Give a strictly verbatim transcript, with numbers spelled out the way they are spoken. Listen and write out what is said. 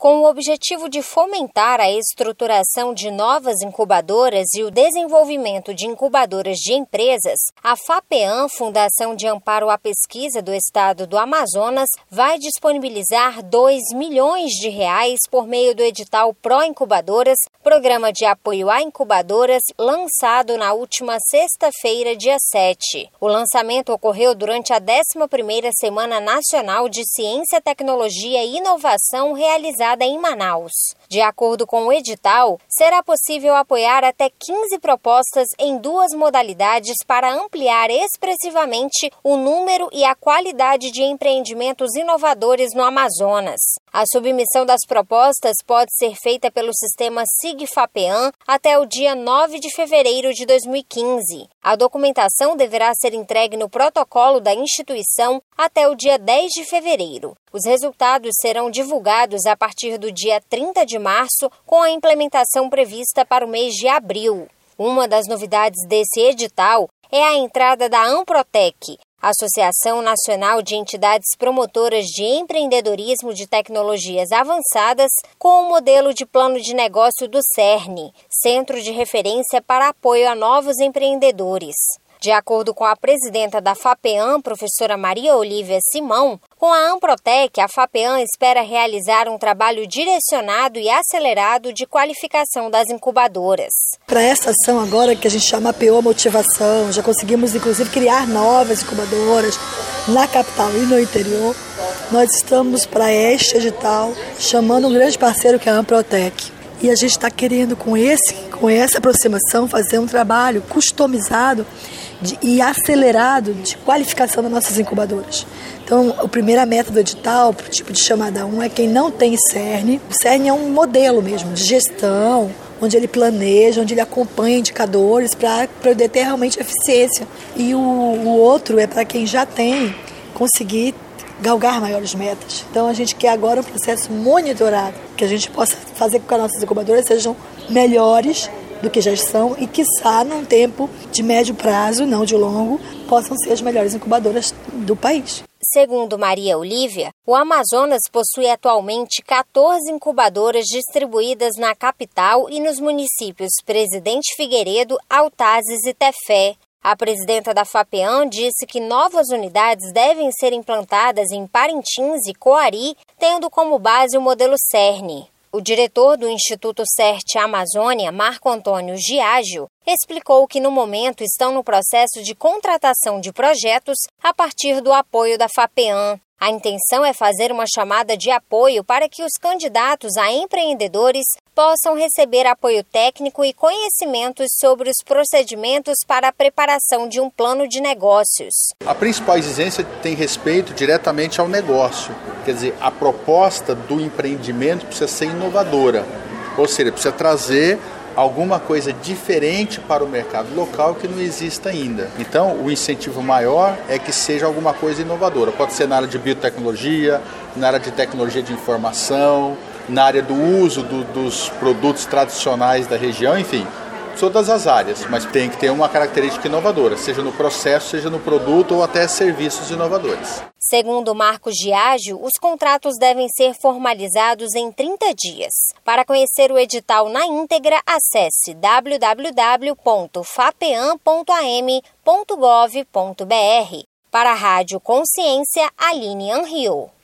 Com o objetivo de fomentar a estruturação de novas incubadoras e o desenvolvimento de incubadoras de empresas, a FAPEAM, Fundação de Amparo à Pesquisa do Estado do Amazonas, vai disponibilizar dois milhões de reais por meio do edital Pro Incubadoras, programa de apoio a incubadoras, lançado na última sexta-feira, dia sete. O lançamento ocorreu durante a décima primeira Semana Nacional de Ciência, Tecnologia e Inovação, realizada em Manaus. De acordo com o edital, será possível apoiar até quinze propostas em duas modalidades para ampliar expressivamente o número e a qualidade de empreendimentos inovadores no Amazonas. A submissão das propostas pode ser feita pelo sistema SIG-FAPEAM até o dia nove de fevereiro de dois mil e quinze. A documentação deverá ser entregue no protocolo da instituição até o dia dez de fevereiro. Os resultados serão divulgados a partir do dia trinta de março, com a implementação prevista para o mês de abril. Uma das novidades desse edital é a entrada da Amprotec, Associação Nacional de Entidades Promotoras de Empreendedorismo de Tecnologias Avançadas, com o modelo de plano de negócio do CERN, Centro de Referência para Apoio a Novos Empreendedores. De acordo com a presidenta da FAPEAM, professora Maria Olívia Simão, com a Amprotec, a FAPEAM espera realizar um trabalho direcionado e acelerado de qualificação das incubadoras. Para essa ação agora, que a gente chama P O Motivação, já conseguimos inclusive criar novas incubadoras na capital e no interior. Nós estamos para este edital chamando um grande parceiro que é a Amprotec. E a gente está querendo, com, esse, com essa aproximação, fazer um trabalho customizado de, e acelerado de qualificação das nossas incubadoras. Então, a primeira meta do edital, para o tipo de chamada um, é quem não tem CERN. O CERN é um modelo mesmo de gestão, onde ele planeja, onde ele acompanha indicadores para poder ter realmente eficiência. E o, o outro é para quem já tem, conseguir galgar maiores metas. Então a gente quer agora um processo monitorado, que a gente possa fazer com que as nossas incubadoras sejam melhores do que já são e, quiçá, num tempo de médio prazo, não de longo, possam ser as melhores incubadoras do país. Segundo Maria Olívia, o Amazonas possui atualmente quatorze incubadoras distribuídas na capital e nos municípios Presidente Figueiredo, Altazes e Tefé. A presidenta da FAPEAM disse que novas unidades devem ser implantadas em Parintins e Coari, tendo como base o modelo CERN. O diretor do Instituto CERT Amazônia, Marco Antônio Giágio, explicou que no momento estão no processo de contratação de projetos a partir do apoio da FAPEAM. A intenção é fazer uma chamada de apoio para que os candidatos a empreendedores possam receber apoio técnico e conhecimentos sobre os procedimentos para a preparação de um plano de negócios. A principal exigência tem respeito diretamente ao negócio. Quer dizer, a proposta do empreendimento precisa ser inovadora, ou seja, precisa trazer alguma coisa diferente para o mercado local que não exista ainda. Então, o incentivo maior é que seja alguma coisa inovadora. Pode ser na área de biotecnologia, na área de tecnologia de informação, na área do uso do, dos produtos tradicionais da região, enfim, todas as áreas, mas tem que ter uma característica inovadora, seja no processo, seja no produto ou até serviços inovadores. Segundo Marcos Giágio, os contratos devem ser formalizados em trinta dias. Para conhecer o edital na íntegra, acesse w w w ponto fapeam ponto a m ponto gov ponto b r. Para a Rádio Consciência, Aline Anrio.